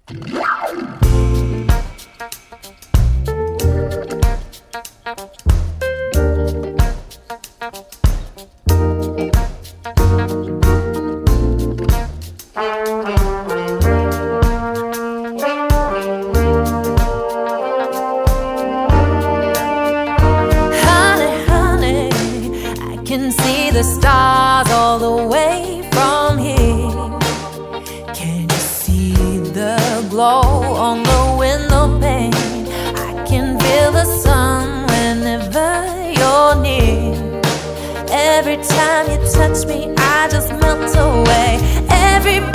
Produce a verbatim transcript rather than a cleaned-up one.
Can see the stars all the way from here. Can you see the glow on the window pane? I can feel the sun whenever you're near. Every time you touch me, I just melt away. Every